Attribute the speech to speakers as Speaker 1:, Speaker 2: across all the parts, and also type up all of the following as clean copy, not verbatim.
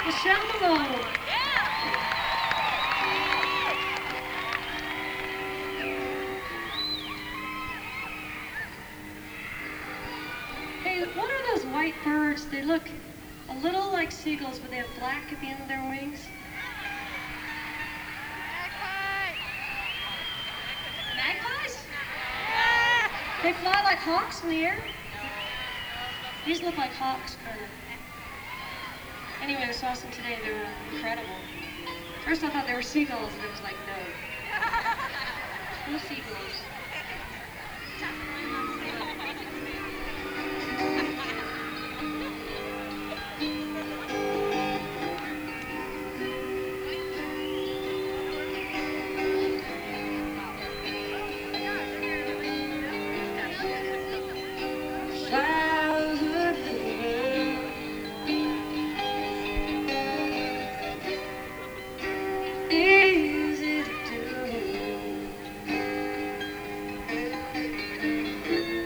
Speaker 1: Michelle Malone. Hey, what are those white birds? They look a little like seagulls, but they have black at the end of their wings. Magpies? They fly like hawks in the air. These look like hawks, kind of. Anyway, I saw some today. They were incredible. First I thought they were seagulls, and it was like, no. No seagulls. Easy to do.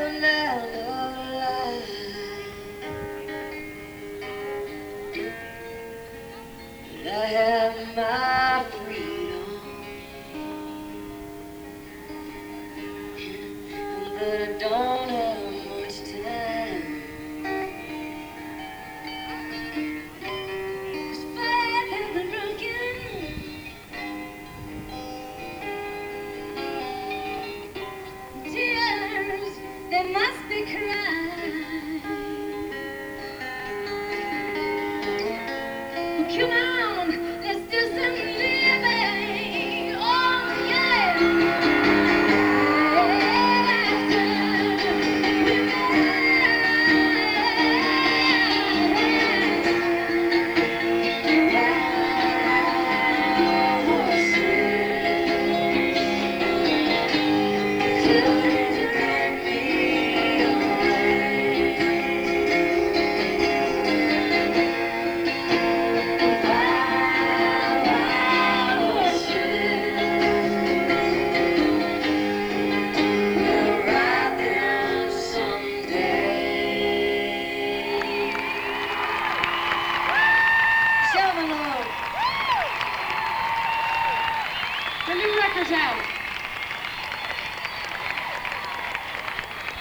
Speaker 2: the land of life. And I have my freedom, but I don't have much time. 'Cause faith has been broken. Tears, they must be cried. Come on, let's do some living. Oh yeah.
Speaker 1: The new record's out.